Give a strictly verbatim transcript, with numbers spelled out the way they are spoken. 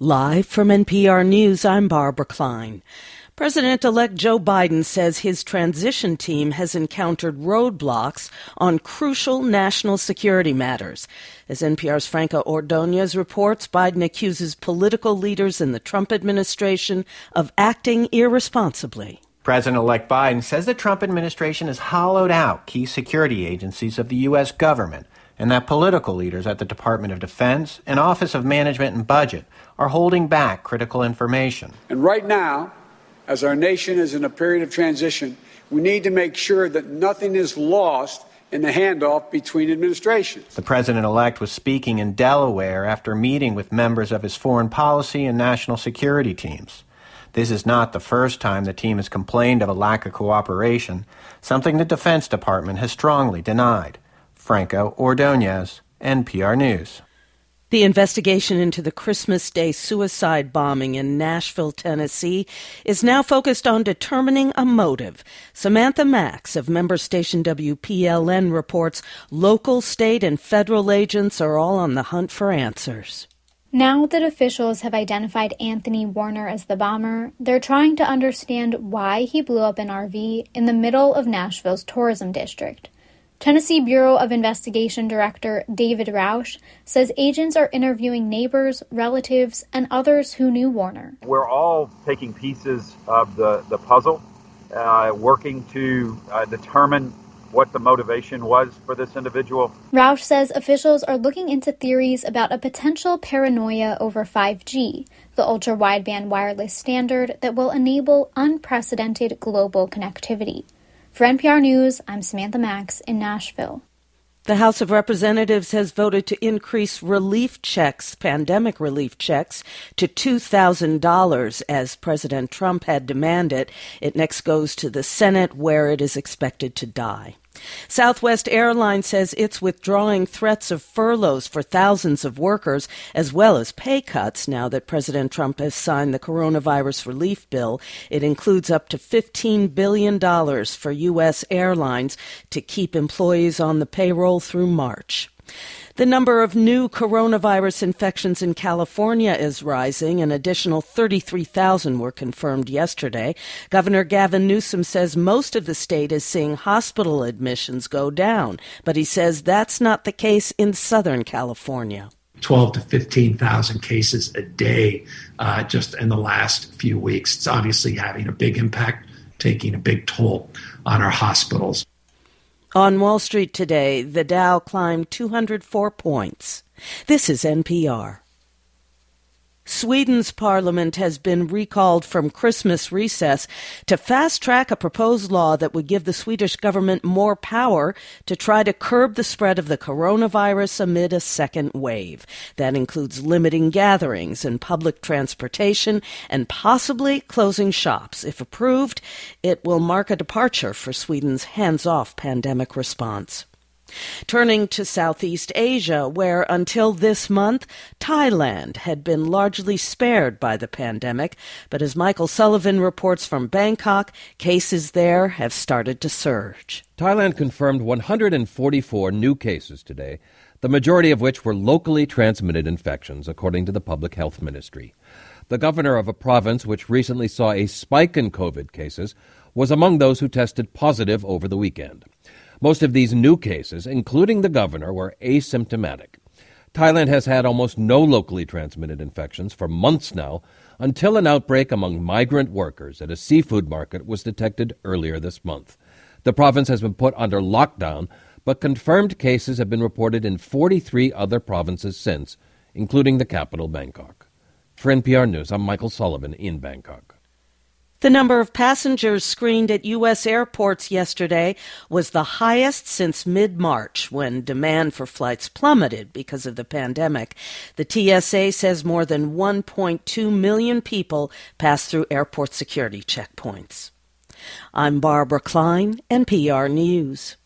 Live from N P R News, I'm Barbara Klein. President-elect Joe Biden says his transition team has encountered roadblocks on crucial national security matters. As N P R's Franca Ordonez reports, Biden accuses political leaders in the Trump administration of acting irresponsibly. President-elect Biden says the Trump administration has hollowed out key security agencies of the U S government and that political leaders at the Department of Defense and Office of Management and Budget are holding back critical information. And right now, as our nation is in a period of transition, we need to make sure that nothing is lost in the handoff between administrations. The president-elect was speaking in Delaware after meeting with members of his foreign policy and national security teams. This is not the first time the team has complained of a lack of cooperation, something the Defense Department has strongly denied. Franco Ordonez, N P R News. The investigation into the Christmas Day suicide bombing in Nashville, Tennessee, is now focused on determining a motive. Samantha Max of member station W P L N reports local, state, and federal agents are all on the hunt for answers. Now that officials have identified Anthony Warner as the bomber, they're trying to understand why he blew up an R V in the middle of Nashville's tourism district. Tennessee Bureau of Investigation Director David Roush says agents are interviewing neighbors, relatives, and others who knew Warner. We're all taking pieces of the, the puzzle, uh, working to uh, determine what the motivation was for this individual. Roush says officials are looking into theories about a potential paranoia over five G, the ultra-wideband wireless standard that will enable unprecedented global connectivity. For N P R News, I'm Samantha Max in Nashville. The House of Representatives has voted to increase relief checks, pandemic relief checks, to two thousand dollars as President Trump had demanded. It next goes to the Senate, where it is expected to die. Southwest Airlines says it's withdrawing threats of furloughs for thousands of workers, as well as pay cuts now that President Trump has signed the coronavirus relief bill. It includes up to fifteen billion dollars for U S airlines to keep employees on the payroll through March. The number of new coronavirus infections in California is rising. An additional thirty-three thousand were confirmed yesterday. Governor Gavin Newsom says most of the state is seeing hospital admissions go down, but he says that's not the case in Southern California. twelve to fifteen thousand cases a day uh, just in the last few weeks. It's obviously having a big impact, taking a big toll on our hospitals. On Wall Street today, the Dow climbed two hundred four points. This is N P R. Sweden's parliament has been recalled from Christmas recess to fast-track a proposed law that would give the Swedish government more power to try to curb the spread of the coronavirus amid a second wave. That includes limiting gatherings and public transportation and possibly closing shops. If approved, it will mark a departure for Sweden's hands-off pandemic response. Turning to Southeast Asia, where until this month, Thailand had been largely spared by the pandemic. But as Michael Sullivan reports from Bangkok, cases there have started to surge. Thailand confirmed one hundred forty-four new cases today, the majority of which were locally transmitted infections, according to the Public Health Ministry. The governor of a province which recently saw a spike in COVID cases was among those who tested positive over the weekend. Most of these new cases, including the governor, were asymptomatic. Thailand has had almost no locally transmitted infections for months now, until an outbreak among migrant workers at a seafood market was detected earlier this month. The province has been put under lockdown, but confirmed cases have been reported in forty-three other provinces since, including the capital, Bangkok. For N P R News, I'm Michael Sullivan in Bangkok. The number of passengers screened at U S airports yesterday was the highest since mid-March, when demand for flights plummeted because of the pandemic. The T S A says more than one point two million people passed through airport security checkpoints. I'm Barbara Klein, N P R News.